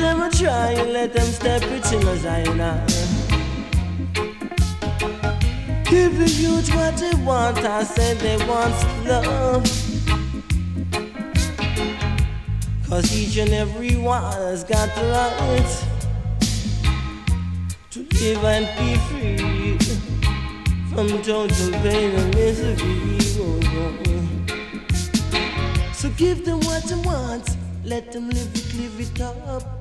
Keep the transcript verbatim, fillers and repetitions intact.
them a try and let them step it in a Zion. Give the youth what they want, I said they want love. Cause each and every one has got the right to live and be free from total pain and misery. So give them what they want, let them live it, live it up.